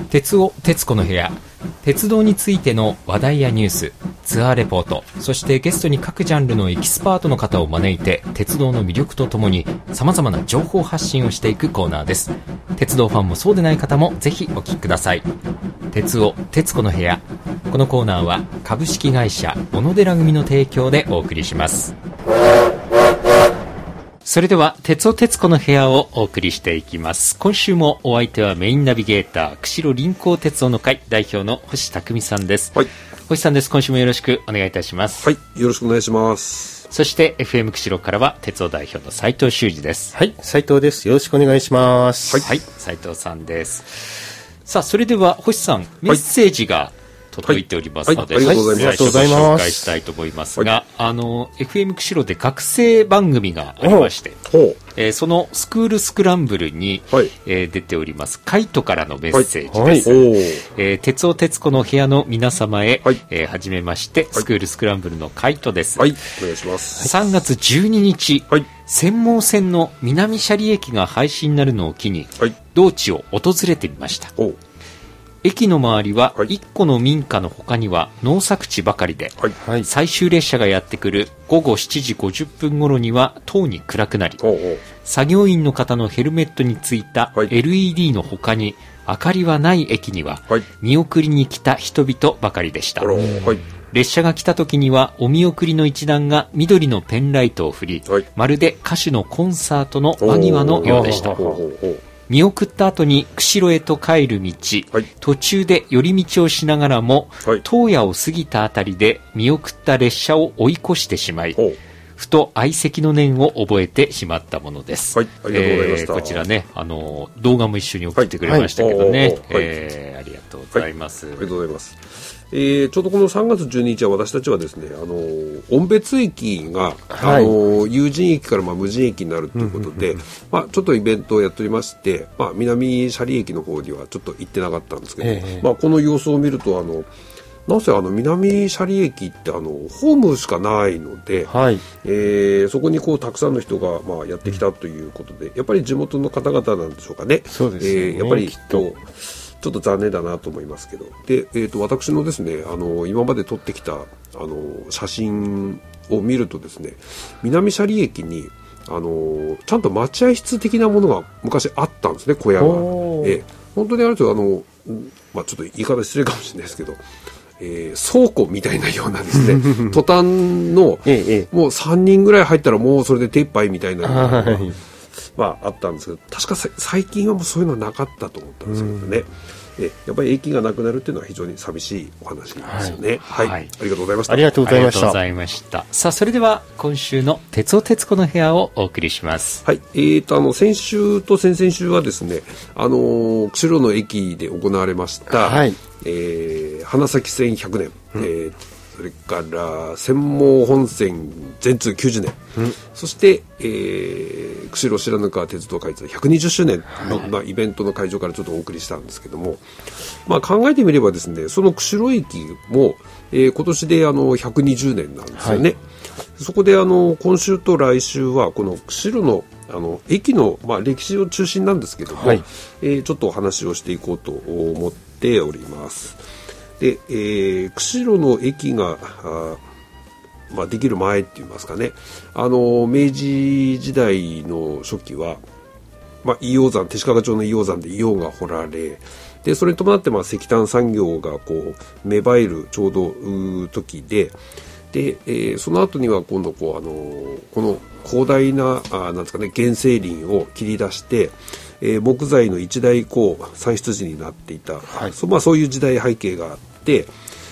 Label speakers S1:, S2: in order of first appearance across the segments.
S1: 鉄尾徹子の部屋、鉄道についての話題やニュース、ツアーレポート、そしてゲストに各ジャンルのエキスパートの方を招いて鉄道の魅力とともに様々な情報発信をしていくコーナーです。鉄道ファンもそうでない方もぜひお聞きください。鉄尾徹子の部屋、このコーナーは株式会社小野寺組の提供でお送りします。それでは鉄尾徹子の部屋をお送りしていきます。今週もお相手はメインナビゲーター釧路臨港鉄道の会代表の星匠さんです。
S2: はい、
S1: 星さんです。今週もよろしくお願いいたします。
S2: はい、よろしくお願いします。
S1: そして FM 釧路からは鉄道代表の斉藤修二です。
S3: はい、斉藤です。よろしくお願いします。
S1: はい、斉藤さんです。さあ、それでは星さん、メッセージが届いておりますので、
S2: ありがとうございます。
S1: 最初ご紹介したいと思いますが、FM 釧路で学生番組がありまして、そのスクールスクランブルに、出ておりますカイトからのメッセージです。鉄尾徹子の部屋の皆様へ、はじめまして、スクールスクランブルのカイトです。
S2: はい、お願いします。
S1: 3月12日、専門線の南斜里駅が廃止になるのを機に、同地を訪れてみました。駅の周りは1個の民家の他には農作地ばかりで、最終列車がやってくる午後7時50分頃にはとうに暗くなり、作業員の方のヘルメットについた LED の他に明かりはない駅には見送りに来た人々ばかりでした。列車が来た時にはお見送りの一団が緑のペンライトを振り、まるで歌手のコンサートの間際のようでした。見送った後に釧路へと帰る道、途中で寄り道をしながらも、東野を過ぎたあたりで見送った列車を追い越してしまい、ふと相席の念を覚えてしまったものです。
S2: ありがとうございました。
S1: こちらね、動画も一緒に送ってくれましたけどね、ありがとうございます。
S2: ありがとうございます。ちょうどこの3月12日は私たちはですね、音別駅が、有人駅から無人駅になるということで、ちょっとイベントをやっておりまして、南斜里駅の方にはちょっと行ってなかったんですけど、この様子を見るとなんせ南斜里駅ってホームしかないので、そこにたくさんの人がやってきたということで、やっぱり地元の方々なんでしょうかね。
S3: そうですね。
S2: やっぱりちょっと残念だなと思いますけど、で、私のですね、今まで撮ってきた写真を見るとですね、南斜里駅にちゃんと待合室的なものが昔あったんですね、小屋が。本当にあるとちょっと言い方失礼かもしれないですけど、倉庫みたいなようなですねトタンの、もう3人ぐらい入ったらもうそれで手一杯みたいなあったんですけど、確か最近はもうそういうのはなかったと思ったんですけどね。やっぱり駅がなくなるっていうのは非常に寂しいお話ですよね。ありがとうございました。
S3: ありがとうございました。
S1: さあ、それでは今週の鉄尾徹子の部屋をお送りします。
S2: 先週と先々週はですね、釧路の駅で行われました、花咲線100年、それから釧網本線全通90年、そして、釧路白糠川鉄道開通120周年の、イベントの会場からちょっとお送りしたんですけども、考えてみればですね、その釧路駅も、今年で120年なんですよね。そこで今週と来週はこの釧路の駅の、歴史を中心なんですけども、ちょっとお話をしていこうと思っております。で、釧路の駅ができる前って言いますかね、明治時代の初期は、伊予山、勅使川町の伊予山で硫黄が掘られ、でそれに伴って石炭産業が芽生えるちょうど時で、その後には今度この広大ななんですかね、原生林を切り出して、木材の一大産出地になっていた、そういう時代背景があって、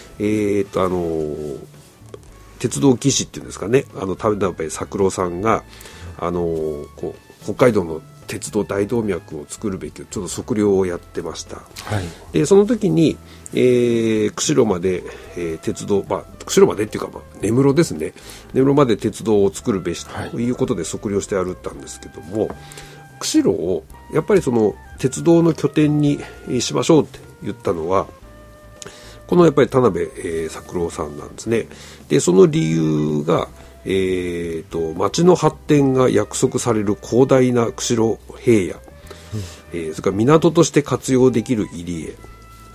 S2: 鉄道技師っていうんですかね、田辺作郎さんが北海道の鉄道大動脈を作るべきちょっと測量をやってました。でその時に、釧路まで、鉄道、釧路までっていうか、根室ですね、根室まで鉄道を作るべしということで測量して歩ったんですけども、釧路をやっぱりその鉄道の拠点にしましょうって言ったのはこのやっぱり田辺、作郎さんなんですね。でその理由が、町の発展が約束される広大な釧路平野、それから港として活用できる入り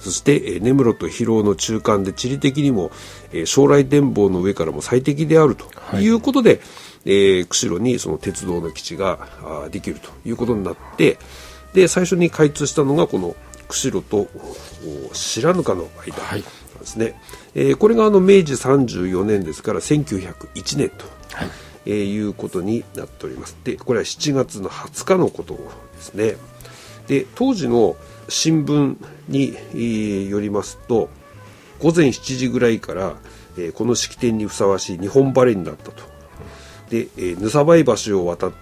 S2: そして、根室と広尾の中間で地理的にも、将来展望の上からも最適であるということで、釧路にその鉄道の基地ができるということになって、で最初に開通したのがこの釧路と白糠の間なんですね。これが明治34年ですから1901年と、いうことになっております。でこれは7月の20日のことですね。で当時の新聞によりますと、午前7時ぐらいから、この式典にふさわしい日本晴れになったと。で、ぬさばい橋を渡って、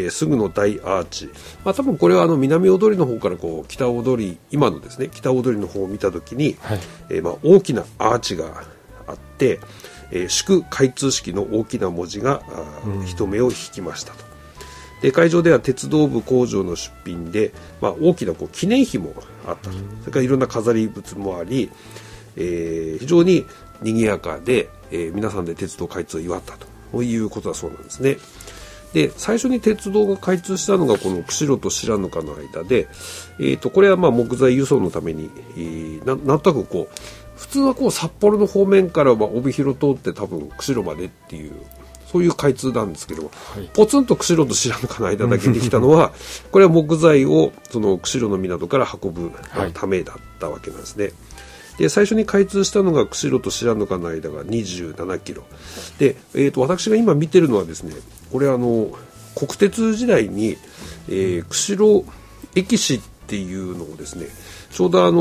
S2: すぐの大アーチ、多分これは南踊りの方からこう北踊り、今のですね北踊りの方を見た時に、大きなアーチがあって、祝開通式の大きな文字が人目を引きましたと。で会場では鉄道部工場の出品で、大きなこう記念碑もあったと。それからいろんな飾り物もあり、非常に賑やかで、皆さんで鉄道開通を祝ったということだそうなんですね。で最初に鉄道が開通したのがこの釧路と白糠の間で、これは木材輸送のために、なんとなくこう普通はこう札幌の方面から帯広通って多分釧路までっていうそういう開通なんですけど、ポツンと釧路と白糠の間だけできたのはこれは木材をその釧路の港から運ぶためだったわけなんですね。で最初に開通したのが釧路と白糠の間が27キロで、私が今見てるのはですね、これ国鉄時代に、釧路駅史っていうのをですね、ちょうど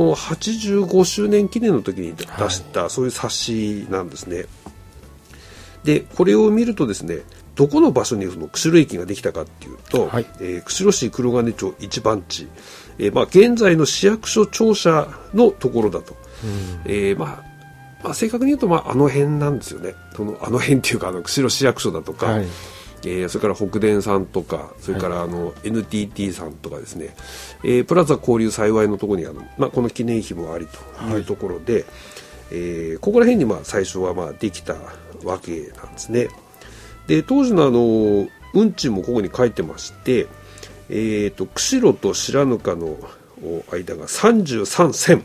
S2: 85周年記念の時に出した、そういう冊子なんですね。でこれを見るとですね、どこの場所にその釧路駅ができたかっていうと、釧路市黒金町一番地、現在の市役所庁舎のところだと。正確に言うとあの辺なんですよね。あの辺っていうか釧路市役所だとか、それから北電さんとか、それからNTT さんとかですね、プラザ交流幸いのところにこの記念碑もありというところで、ここら辺に最初はできたわけなんですね。で当時の運賃もここに書いてまして、釧路と白糠の間が33銭、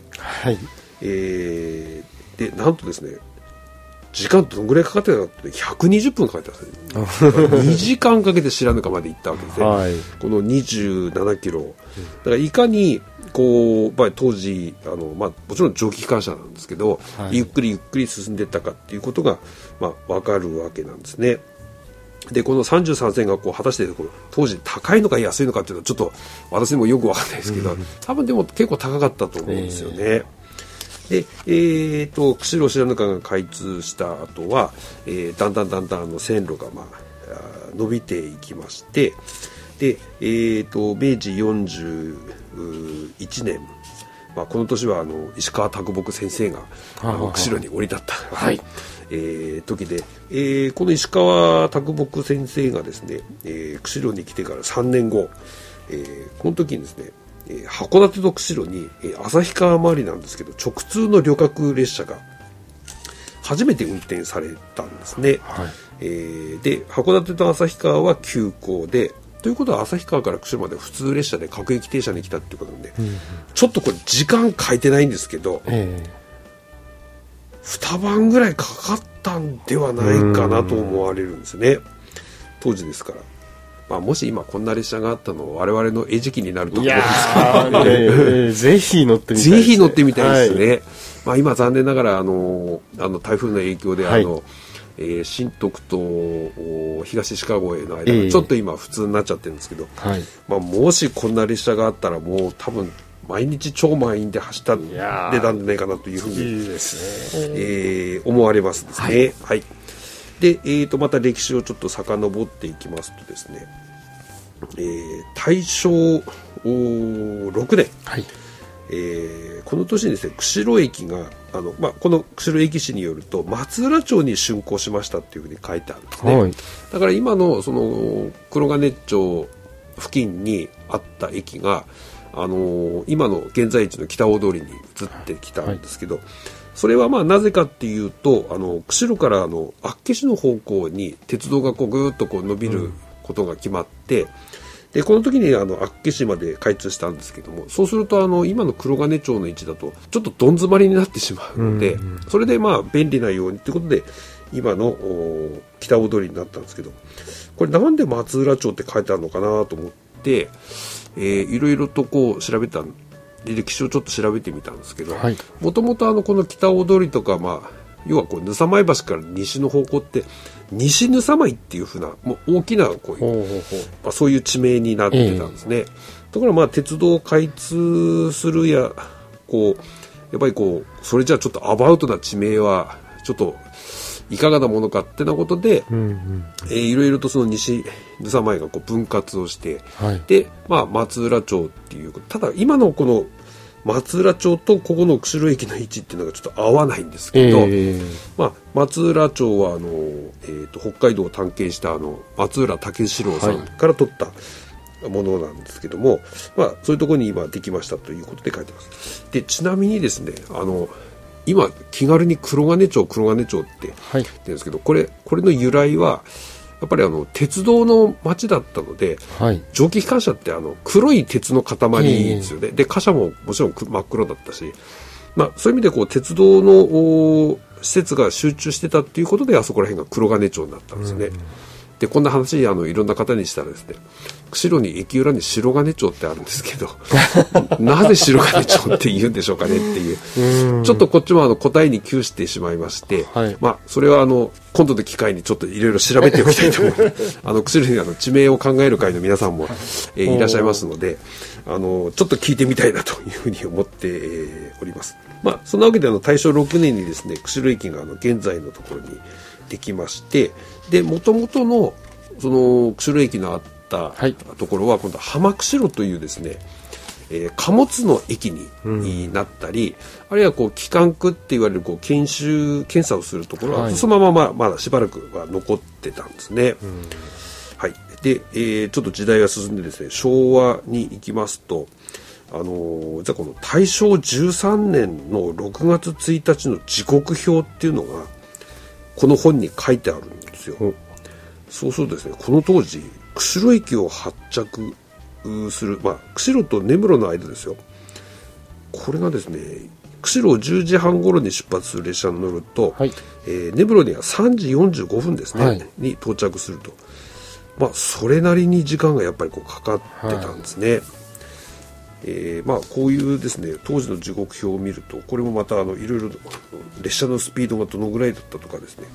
S2: でなんとですね、時間どのぐらいかかってたかって120分かかってたんですよ2時間かけて白糠まで行ったわけですね、この27キロだからいかにこう、当時もちろん蒸気機関車なんですけど、ゆっくりゆっくり進んでいったかっていうことが分かるわけなんですね。でこの33銭が果たして当時高いのか安いのかっていうのはちょっと私にもよく分かんないですけど、多分でも結構高かったと思うんですよね。で釧路白糠が開通した後は、だんだん線路が伸びていきまして、で、明治41年、この年は石川啄木先生が釧路に降り立った、時で、この石川啄木先生がですね、釧路に来てから3年後、この時にですね、函館と釧路に旭川回りなんですけど直通の旅客列車が初めて運転されたんですね。で函館と旭川は急行で、ということは旭川から釧路まで普通列車で各駅停車に来たっていうことなんで、ちょっとこれ時間書いてないんですけど、2晩ぐらいかかったんではないかなと思われるんですね、当時ですから。もし今こんな列車があったの我々の餌食になると思うんですけど、
S3: ぜひ乗ってみたいですね。
S2: ぜひ乗ってみたいですね。今残念ながら台風の影響で新徳と東鹿越の間がちょっと今普通になっちゃってるんですけど、もしこんな列車があったらもう多分毎日超満員で走ったんでたんじゃないかなというふうに思われますですね。で、また歴史をちょっと遡っていきますとですね、大正6年、この年にですね、釧路駅がこの釧路駅史によると松浦町に竣工しましたっていうふうに書いてあるんですね。だから今のその黒金町付近にあった駅が今の現在地の北大通りに移ってきたんですけど、それはなぜかっていうと釧路から厚岸の方向に鉄道がぐーっと伸びることが決まって、 でこの時に厚岸まで開通したんですけども、そうすると今の黒金町の位置だとちょっとどん詰まりになってしまうので、それで便利なようにということで今の北大通りになったんですけど、これなんで松浦町って書いてあるのかなと思って、いろいろとこう調べた歴史をちょっと調べてみたんですけど、もともとこの北大通りとか、要はこう沼前橋から西の方向って西沼前っていうふうなもう大きなこういう、そういう地名になってたんですね。ところが鉄道を開通するやこうやっぱりこうそれじゃあちょっとアバウトな地名はちょっといかがなものかってなことで、いろいろとその西沼前がこう分割をして、で、松浦町っていう、ただ今のこの松浦町とここの釧路駅の位置っていうのがちょっと合わないんですけど、松浦町は北海道を探検した松浦武四郎さんから取ったものなんですけども、そういうところに今できましたということで書いてます。でちなみにですね、今気軽に黒金町って言うんですけど、これの由来はやっぱり鉄道の町だったので、蒸気機関車って黒い鉄の塊ですよね。で貨車ももちろん真っ黒だったし、そういう意味でこう鉄道の施設が集中してたっていうことであそこら辺が黒金町になったんですね。でこんな話いろんな方にしたらですね、釧路に駅裏に白金町ってあるんですけどなぜ白金町って言うんでしょうかねっていうちょっとこっちも答えに窮してしまいまして、それは今度の機会にちょっといろいろ調べておきたいと思う釧路に地名を考える会の皆さんも、いらっしゃいますのでちょっと聞いてみたいなというふうに思っております。そんなわけで大正6年にですね、釧路駅が現在のところにできまして、で元々のその釧路駅のあったところは今度は浜釧路というですね、貨物の駅になったり、あるいはこう機関区って言われるこう検査をするところはそのまままだしばらくは残ってたんですね。で、ちょっと時代が進んでですね、昭和に行きますと、じゃあこの大正13年の6月1日の時刻表っていうのがこの本に書いてあるんですよ。そうするとですね、この当時釧路駅を発着する、釧路と根室の間ですよ。これがですね、釧路10時半頃に出発する列車に乗ると、根室には3時45分ですね、に到着すると。それなりに時間がやっぱりこうかかってたんですね。こういうですね、当時の時刻表を見ると、これもまたいろいろ列車のスピードがどのぐらいだったとかですね、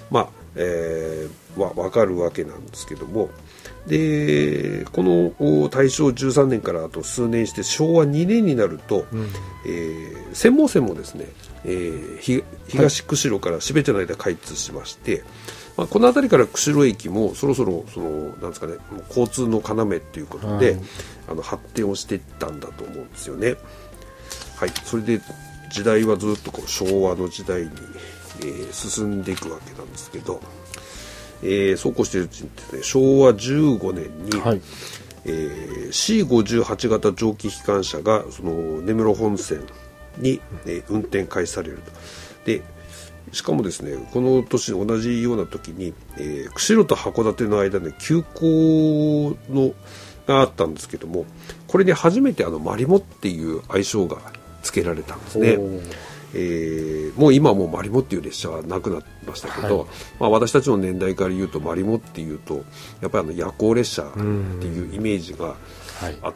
S2: 分かるわけなんですけども、でこの大正13年からあと数年して昭和2年になると、釧網線もですね、東釧路から標茶の間開通しまして、この辺りから釧路駅もそろそろなんですかね、交通の要っていうことで、発展をしていったんだと思うんですよね。それで時代はずっとこう昭和の時代に、進んでいくわけなんですけど、そうこうしているうちにですね、昭和15年に、C58 型蒸気機関車がその根室本線に、運転開始されると。でしかもですね、この年同じような時に、釧路と函館の間で急行があったんですけども、これで初めてマリモっていう愛称が付けられたんですね。もう今はもうマリモっていう列車はなくなってましたけど、私たちの年代から言うとマリモっていうとやっぱり夜行列車っていうイメージがあって、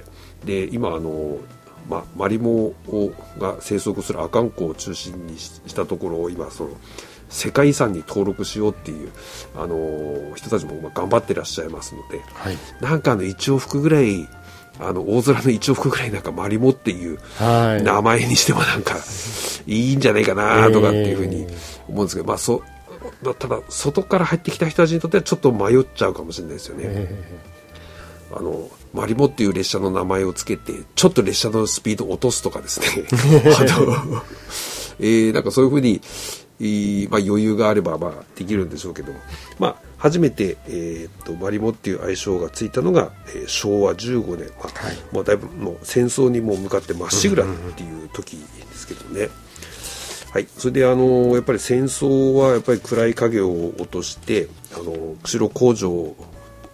S2: で今マリモが生息する阿寒湖を中心にしたところを今世界遺産に登録しようっていう人たちも頑張ってらっしゃいますので、なんか1往復ぐらい大空の1往復ぐらいなんかマリモっていう名前にしてもなんかいいんじゃないかなとかっていうふうに思うんですけど、ただ外から入ってきた人たちにとってはちょっと迷っちゃうかもしれないですよね。マリモっていう列車の名前をつけてちょっと列車のスピードを落とすとかですねなんかそういうふうに、余裕があればできるんでしょうけど、初めて、マリモっていう愛称がついたのが、昭和15年、もうだいぶもう戦争にもう向かってまっしぐらっていう時ですけどね。それでやっぱり戦争はやっぱり暗い影を落として釧路工場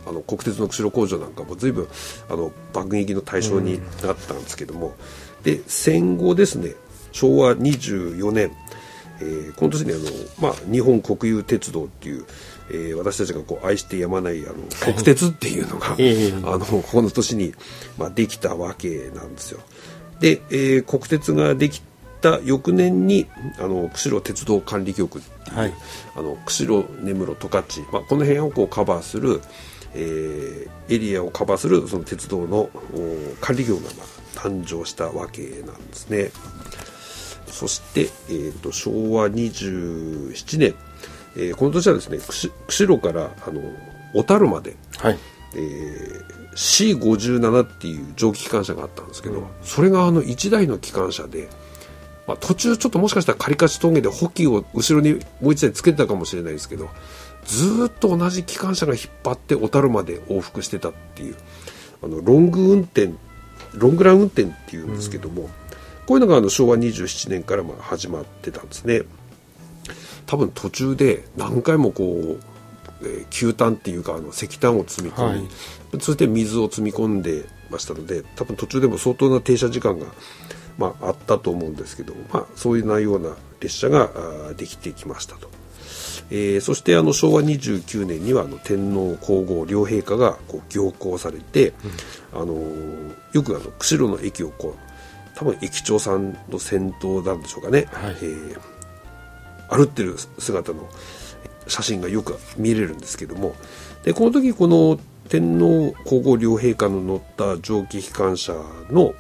S2: 国鉄の釧路工場なんかも随分爆撃の対象になったんですけども、で戦後ですね、昭和24年、この年に日本国有鉄道っていう、私たちがこう愛してやまない国鉄っていうのが、この年に、できたわけなんですよ。で、国鉄ができた翌年に釧路鉄道管理局っていう、釧路根室十勝、この辺をこうカバーする、エリアをカバーするその鉄道の管理局が誕生したわけなんですね。そして、昭和27年、この年はですね、釧路から小樽まで、C57 っていう蒸気機関車があったんですけど、それが1台の機関車で、途中ちょっともしかしたら仮勝ち峠で補給を後ろにもう1台つけてたかもしれないですけど、ずっと同じ機関車が引っ張って小樽まで往復してたっていうロングラン運転っていうんですけども、こういうのが昭和27年から始まってたんですね。多分途中で何回もこう、給炭っていうか石炭を積み込み、そして水を積み込んでましたので、多分途中でも相当な停車時間があったと思うんですけど、そういうような列車ができてきましたと。そして昭和29年には天皇皇后両陛下がこう行幸されて、よく釧路の駅をこう多分駅長さんの先頭なんでしょうかね、歩ってる姿の写真がよく見れるんですけども、でこの時この天皇皇后両陛下の乗った蒸気機関車の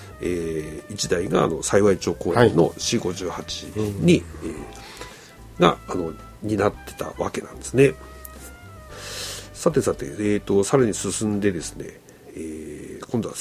S2: 1台が幸町公園の C58 に、が担ってたわけなんですね。さて、さらに進んでですね、今度は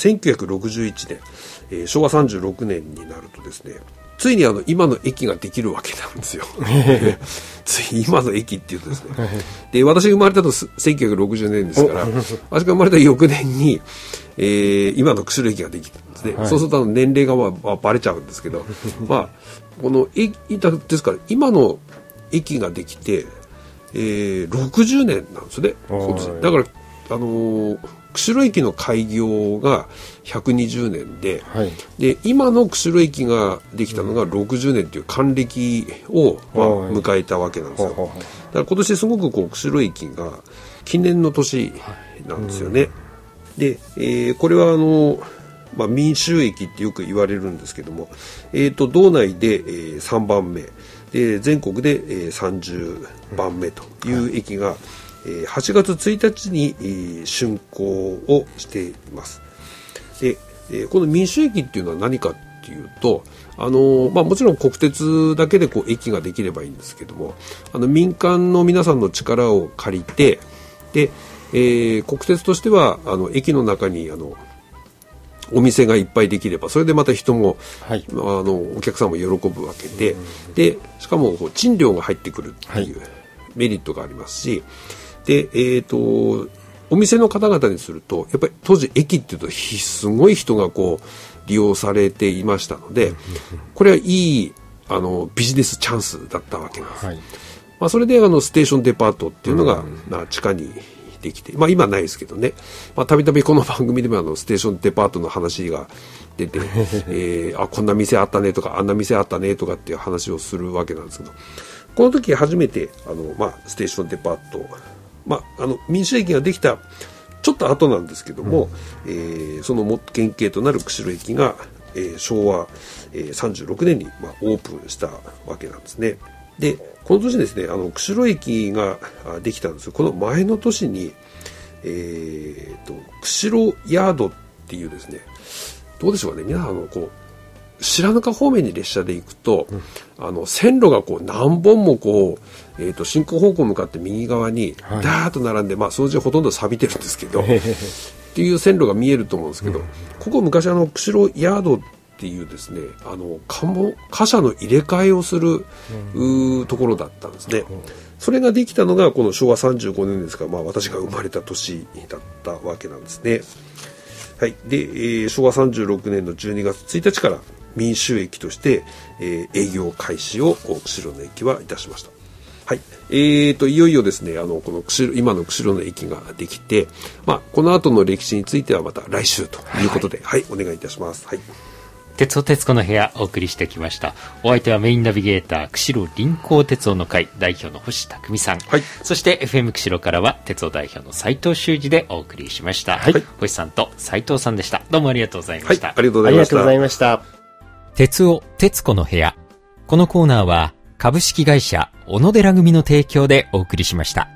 S2: 1961年、昭和36年になるとですね、ついに今の駅ができるわけなんですよ。つい今の駅っていうとですね、で私が生まれたの1960年ですから、私が生まれた翌年に、今の釧路駅ができたんですね。そうすると年齢がバレちゃうんですけど、この駅ですから今の駅ができて、60年なんですね。だから釧路駅の開業が120年で、で今の釧路駅ができたのが60年という還暦を、迎えたわけなんですよ。だから今年すごくこう釧路駅が記念の年なんですよね。で、これは民衆駅ってよく言われるんですけども、道内で、3番目で全国で、30番目という駅が、8月1日に竣工をしています。で、この民衆駅っていうのは何かっていうと、もちろん国鉄だけでこう駅ができればいいんですけども、民間の皆さんの力を借りて、で、国鉄としては駅の中にお店がいっぱいできれば、それでまた人も、お客さんも喜ぶわけで、でしかもこう賃料が入ってくるっていうメリットがありますし、でお店の方々にするとやっぱり当時駅っていうとすごい人がこう利用されていましたので、これはいいビジネスチャンスだったわけなんです。それでステーションデパートっていうのが、地下にできて、今はないですけどね、たびたびこの番組でもステーションデパートの話が出て、こんな店あったねとかあんな店あったねとかっていう話をするわけなんですけど、この時初めてステーションデパート、民衆駅ができたちょっと後なんですけども、その原型となる釧路駅が、昭和、36年に、オープンしたわけなんですね。でこの年ですね、釧路駅ができたんですよ。この前の年に、釧路ヤードっていうですね、どうでしょうかね、皆さんこう白糠方面に列車で行くと、線路がこう何本もこう、進行方向向かって右側にダーッと並んで、そのうちほとんど錆びてるんですけどっていう線路が見えると思うんですけど、ここ昔釧路ヤードっていうですね、貨車の入れ替えをする、ところだったんですね。それができたのがこの昭和35年ですから、私が生まれた年だったわけなんですね。はい。で、昭和36年の12月1日から民衆駅として、営業開始を釧路の駅はいたしました。 はい。いよいよですね、この今の釧路の駅ができて、この後の歴史についてはまた来週ということで、はい、お願いいたします。はい。
S1: 鉄尾鉄子の部屋お送りしてきました。お相手はメインナビゲーター釧路臨港鉄尾の会代表の星匠さん、はい、そして FM 釧路からは鉄尾代表の斉藤修二でお送りしました、はい、星さんと斉藤さんでした。どうもありがとうございました、
S2: はい、ありがとうございました。
S1: 鉄尾鉄子の部屋、このコーナーは株式会社小野寺組の提供でお送りしました。